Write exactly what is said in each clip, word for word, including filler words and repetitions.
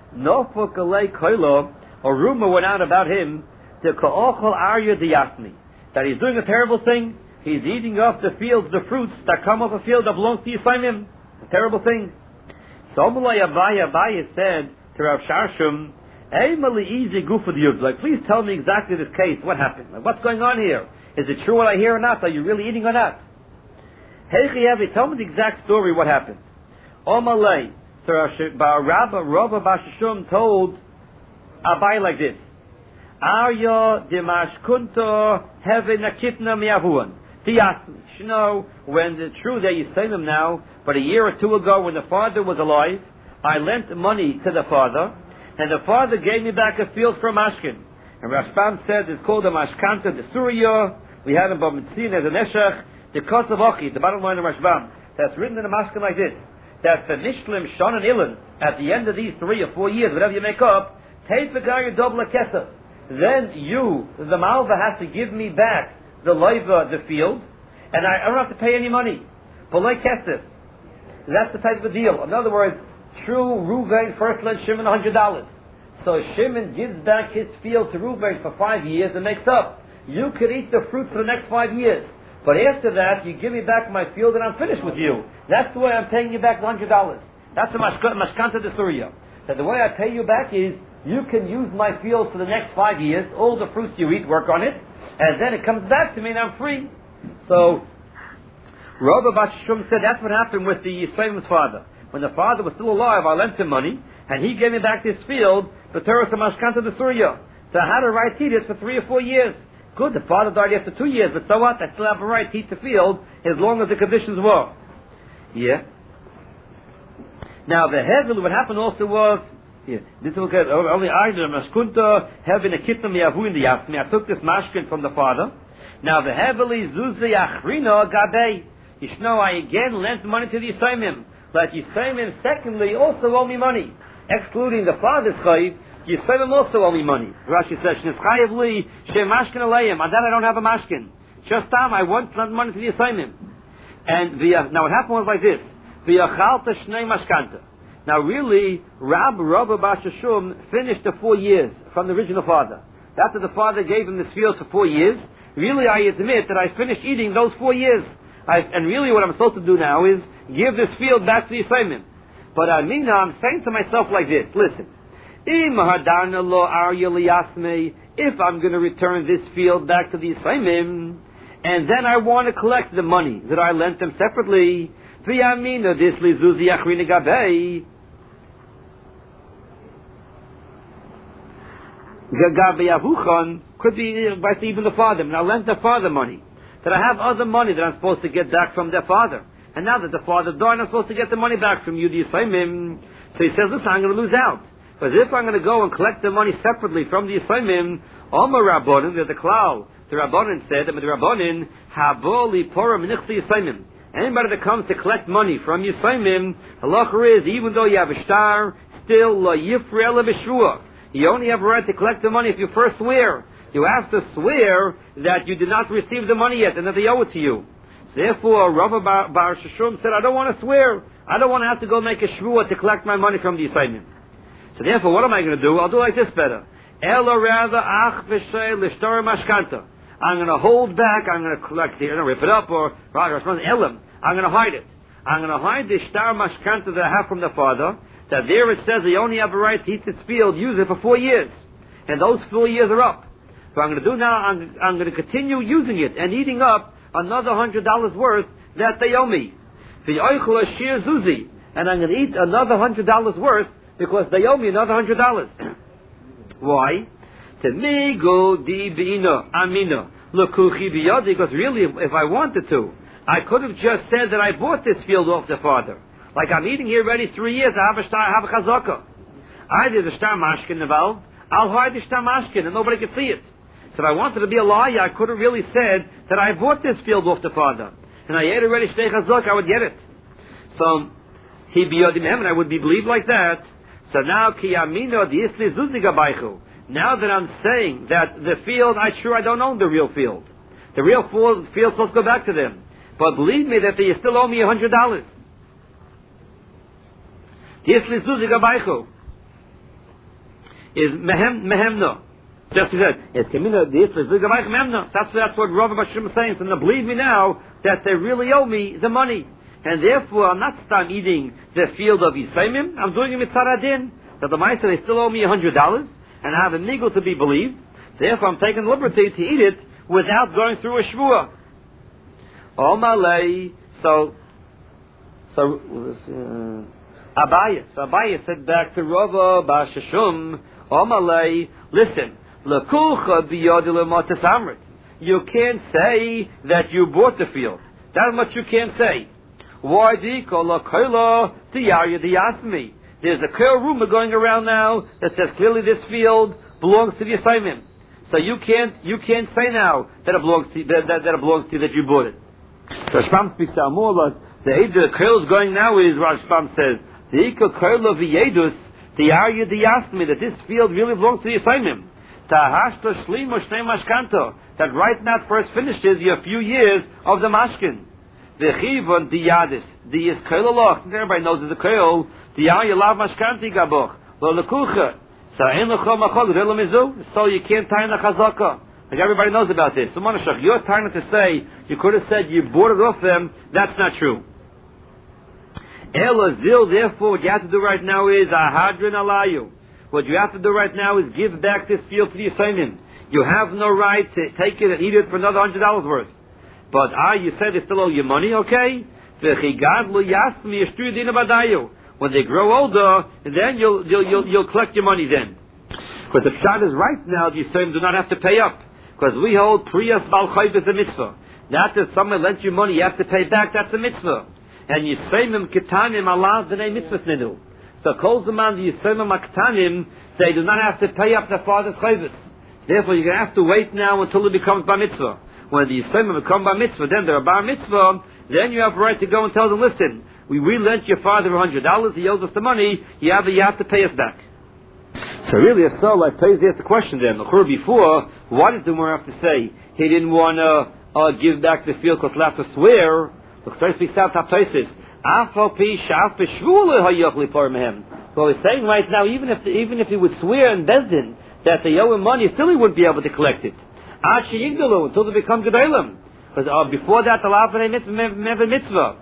Nofuk alei koilo, a rumor went out about him, the ka'ochel arya diyasmi, that he's doing a terrible thing. He's eating off the fields, the fruits that come off a field that belongs to Yisraelim. A terrible thing. So Amalai Abaye, Abaye said to Rav Sharshum, hey, Mali easy goof with you. Like, please tell me exactly this case. What happened? Like, what's going on here? Is it true what I hear or not? Are you really eating or not? Hey, Chiyavi, tell me the exact story. What happened? Amalai, so Rabba Rabba Bashashum told Abaye like this: Arya Dimashkunto Heaven Akitna Miahuan. You know, when it's true that you say them now, but a year or two ago when the father was alive, I lent money to the father, and the father gave me back a field from Ashken. And Rashbam said it's called the Mashkanta, the Surya. We had him Bamitzin as an Eshach, the Kosavochi, the bottom line of Rashbam. That's written in the Mashkan like this: that the Nishlim, Shon, and Ilan, at the end of these three or four years, whatever you make up, take the guy double kesef. Then you, the Malva, has to give me back the Leiva, the field, and I, I don't have to pay any money. Polei kesef. That's the type of a deal. In other words, true Reuven first lent Shimon one hundred dollars. So Shimon gives back his field to Reuven for five years and makes up. You could eat the fruit for the next five years. But after that, you give me back my field and I'm finished with you. That's the way I'm paying you back one hundred dollars. That's the Mashkanta de Surya. That the way I pay you back is, you can use my field for the next five years, all the fruits you eat, work on it, and then it comes back to me and I'm free. So, Rabba Bashashum said that's what happened with the Yisrael's father. When the father was still alive, I lent him money, and he gave me back this field, the Torah Samashkanta de Surya. So I had a right to eat it for three or four years. Good, the father died after two years, but so what? I still have a right to eat the field as long as the conditions were. Yeah. Now the Hevel, what happened also was, yeah, this is okay, only I, the Mashkunta, having a kittam yahu in the Yasmi. I took this mashkin from the father. Now the Hevel is Zuzi Achrino Gabei. Yishno, I again lent money to the Yisraelim. But Yisraelim, secondly, also owe me money. Excluding the father's chayiv, Yisraelim also owe me money. Rashi says, Shnis chayiv li, she mashkin aleim. And then I don't have a mashkin. Just time, I once lent money to the Yisraelim. And the, now what happened was like this. V'yachalta shnei mashkanta. Now really, Rab Rabba Bashashum finished the four years from the original father. After the father gave him this field for four years, really I admit that I finished eating those four years. I, and really what I'm supposed to do now is give this field back to the Yisraelim. But I mean, I'm saying to myself like this: listen, if I'm going to return this field back to the Yisraelim, and then I want to collect the money that I lent them separately, this could be by even the father. And I lent the father money. That I have other money that I'm supposed to get back from their father. And now that the father died, I'm supposed to get the money back from you, the Yisraelim. So he says, listen, I'm going to lose out. But if I'm going to go and collect the money separately from the Yisraelim, Omer Rabbonin, there's a klal. The Rabbonin said that with the Rabbonin, Habo li pora minichti Yisraelim. Anybody that comes to collect money from Yisraelim, halacha is, even though you have a star, still la yifre la b'shvua. You only have a right to collect the money if you first swear. You have to swear that you did not receive the money yet and that they owe it to you. Therefore, Rabba Bar, Bar Shashum said, I don't want to swear. I don't want to have to go make a shvuah to collect my money from the Yisraelim. So therefore, what am I going to do? I'll do like this better. Ela rather ach v'shei l'shtar mashkanta. I'm going to hold back, I'm going to collect it, I'm going to rip it up, or rather, elam. I'm going to hide it. I'm going to hide the shtar mashkanta that I have from the father, that there it says they only have a right to eat this field, use it for four years. And those four years are up. So I'm going to do now, I'm, I'm going to continue using it and eating up another hundred dollars worth that they owe me. And I'm going to eat another hundred dollars worth because they owe me another hundred dollars. Why? To me go di bina amina lukuchi biyadi, because really, if, if I wanted to, I could have just said that I bought this field off the father. Like I'm eating here already three years, I have a star, I have a chazaka. I did a star mashkin involved. I'll hide the star mashkin and nobody can see it. So if I wanted to be a liar, I could have really said that I bought this field off the father. And I ate already shtei chazaka, I would get it. So, he biyodim hem, and I would be believed like that. So now, ki amino di isli zuziga baichu. Now that I'm saying that the field, I sure I don't own the real field. The real field is supposed to go back to them. But believe me that they still owe me a hundred dollars. Di isli zuziga baichu. is mehem mehemno. Just as he said, it's Kamina the Ifra Zigavach Memna. That's that's what Rav Bashim is saying. So now believe me now that they really owe me the money. And therefore I'm not start eating the field of Yisraelim, I'm doing it Mitzaradin. That the Maisa they still owe me a hundred dollars and I have a nigel to be believed. Therefore I'm taking the liberty to eat it without going through a shvuah. Oh Malay, so so uh, Abaya. So Abaya said back to Rava Bashashum, Oh Malay, listen. You can't say that you bought the field. That much you can't say. Why? There's a clear rumor going around now that says clearly this field belongs to the assignment. So you can't you can't say now that it belongs to that, that, that it belongs to you, that you bought it. So Rashbam speaks out more about the age the curl is going now is Rashbam says the equal curl of the Yedus the Arya the Yasmi that this field really belongs to the assignment. That right now first finishes your few years of the mashkin. The chivon diyadis the is koiloloch. Everybody knows it's a koil. The you love mashkanti gaboch. Lo lekucha. So in lechom achol relamizu. So you can't tie in the chazaka. Like everybody knows about this. So Monashach, you're trying to say you could have said you bought it off them. That's not true. Ela zil. Therefore, what you have to do right now is ahadrin alayu. What you have to do right now is give back this field to the assignment. You have no right to take it and eat it for another hundred dollars worth. But ah, you said they still owe you money, okay? When they grow older, then you'll you'll you'll, you'll collect your money then. But the pshat is right now. The assignment do not have to pay up because we hold priyas bal chayv is a mitzvah. Not if someone lent you money, you have to pay back. That's a mitzvah. And you say them ketanim alav b'nei mitzvahs nenu. So kol zaman the Yisraelim Maktanim, they do not have to pay up their father's chayvus. Therefore, you're going to have to wait now until it becomes bar mitzvah. When the Yisraelim become bar mitzvah, then they're a bar mitzvah. Then you have a right to go and tell them, listen, we we lent your father a hundred dollars. He owes us the money. You have you have to pay us back. So really, a soul like plays asked the question then. Before, why did the Gemara have to say he didn't want to uh, give back the field because he'll have to swear? Look, Torah speaks out top places. Well, he's saying right now, even if even if he would swear in Bezdin that they owe him money, still he wouldn't be able to collect it. Until they become gedolim. Because uh, before that, the law mitzvah.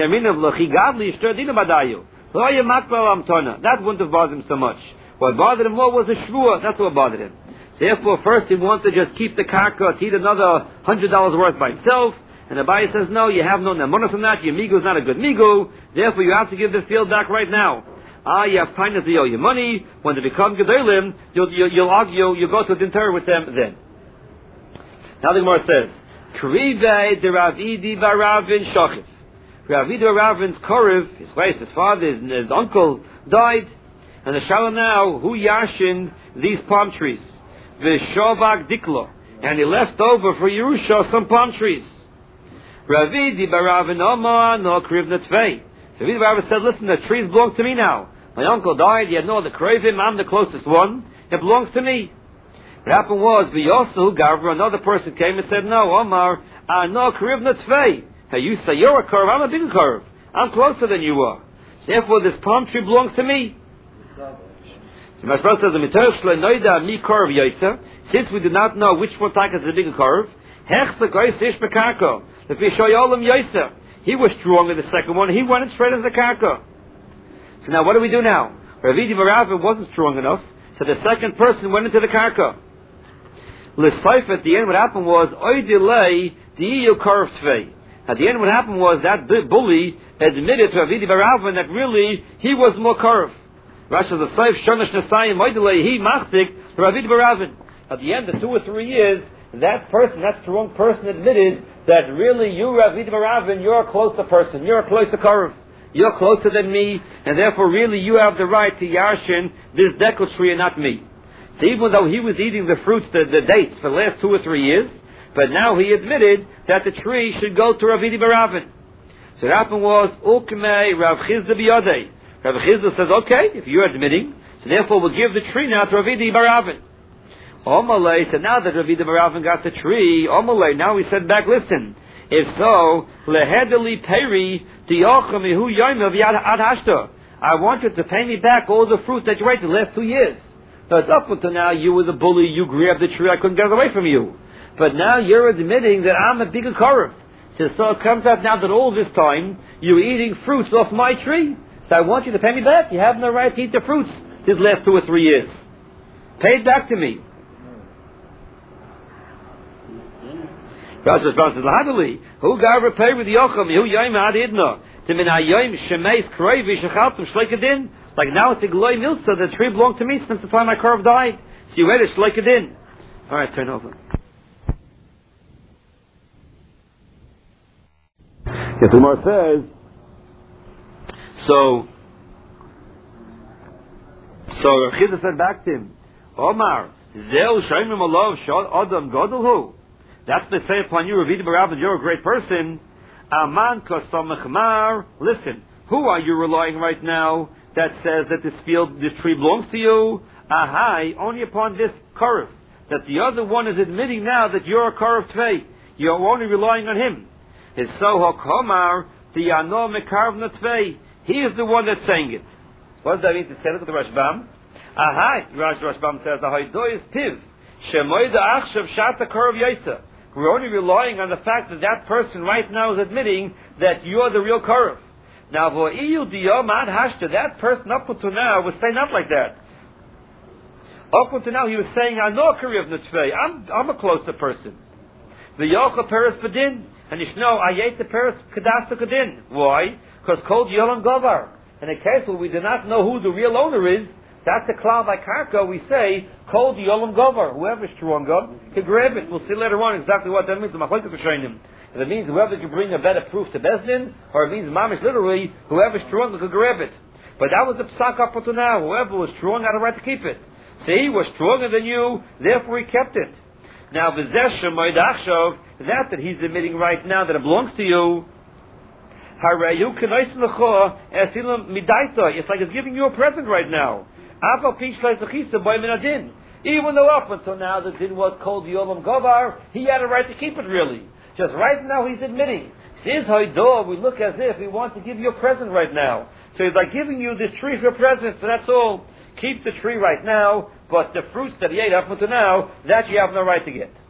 That wouldn't have bothered him so much. What bothered him more was the shvuah. That's what bothered him. Therefore, first he wanted to just keep the karka, to eat another hundred dollars worth by himself. And the Abaye says, no, you have no namonos on that, your migu is not a good migu, therefore you have to give the field back right now. Ah, you have time to owe your money, when they become gedolim, you'll, you'll, you'll argue, you'll go to dinner with them then. Now the Gemara says, Krivei de Ravidi Baravin Shochiv. Ravidi Baravin's Korev, his wife, his father, his, his uncle, died, and the Shalom now, who yashin these palm trees? Vishovak Diklo. And he left over for Yerusha some palm trees. Ravidi Baravin Omar no Krivna Tvei. So Ravidi Baravin said, listen, the trees belong to me now. My uncle died, he had no other Krivim, I'm the closest one, it belongs to me. What happened was, V'yosu Gavra, another person came and said, no, Omar, uh, no Krivna Tvei. Hey, you say you're a curve, I'm a bigger curve. I'm closer than you are. So therefore this palm tree belongs to me. So my friend says, since we do not know which one type is the bigger curve, he was stronger the second one, he went straight into the karka. So now what do we do now? Ravidi Baravin wasn't strong enough, so the second person went into the karka. L'saif at the end what happened was, Oidilei diyu karv tvei. At the end what happened was that bully admitted to Ravidi Baravin that really he was more karv. Rashi the Saif Shonash Nasayim Oidilei he machzik Ravidi Baravin. At the end of two or three years, that person, that strong person admitted that really you, Ravidi Baravin, you're a closer person, you're a closer karv, you're closer than me, and therefore really you have the right to yashin this dekel tree and not me. So even though he was eating the fruits, the, the dates, for the last two or three years, but now he admitted that the tree should go to Ravidi Baravin. So what happened was, Ukmei Rav Chizda biyodei. Rav Chizda says, okay, if you're admitting, so therefore we'll give the tree now to Ravidi Baravin. Omalei, so now that Ravidi Baravin got the tree, Omalei, now he said back, listen, if so, lehedeli peri diyochamihu yoimav yad ad hashta. I want you to pay me back all the fruit that you ate the last two years. So it's up until now, you were the bully, you grabbed the tree, I couldn't get it away from you. But now you're admitting that I'm a bigger korov. So, so it comes out now that all this time, you're eating fruits off my tree. So I want you to pay me back. You have no right to eat the fruits these last two or three years. Pay it back to me. Rashi responds, "Lahadali, who gar repay with yocham, who yom ad idna, to min hayom shemeis kroivi shechaltum shleikadin." Like now it's a gloy milsa. The tree belonged to me since the time my korov died. So you read it shleikadin. All right, turn over. Yes, the Gemara says. So, so Rav Chizda said back to him, Omar, Zeu Shoimim Alav Shad Adam Godolhu. That's the say upon you, Ravida Barav, that you're a great person. Aman Kosamachmar. Listen, who are you relying right now that says that this field, this tree belongs to you? Ahai, only upon this korov. That the other one is admitting now that you're a korov tvei. You're only relying on him. His Soho Komar, the Yano Mekarv Natvei. He is the one that's saying it. What does that mean to say? Look at the Rashbam. Ahai, Rash Rashbam says, Ahai is Tiv. Shemoida Achshav Shata Korov Yaita. We're only relying on the fact that that person right now is admitting that you're the real korov. Now, Vo'iyu Diyomad Hashta, that person up until now was saying not like that. Up until now he was saying, I know Korov Natvei. I'm, I'm a closer person. The Yocha Peres Badin. And you should know, I ate the Peres Kadasa Kadin. Why? Because Kol Yolam Govar. In a case where we do not know who the real owner is, that's the Klav Akarka, we say, Kol Yolam Govar. Whoever's stronger can grab it. We'll see later on exactly what that means. The Machlokes are showing him. If it means whoever can bring a better proof to Bezdin, or it means Mamish literally, whoever's stronger can grab it. But that was the psak up until now. Whoever was strong had a right to keep it. See, he was stronger than you, therefore he kept it. Now, V'zeh Shemoid Achshav, that that he's admitting right now that it belongs to you, Harayu Kenois Lecho Esilam Midaita. It's like it's giving you a present right now. Afal Pish Leizachisa by Minadin. Even though up until now the din was called Yolam Govar, he had a right to keep it really. Just right now he's admitting. Says Haidah, we look as if he wants to give you a present right now. So he's like giving you this tree for a present, so that's all. Keep the tree right now, but the fruits that he ate up until now, that you have no right to get.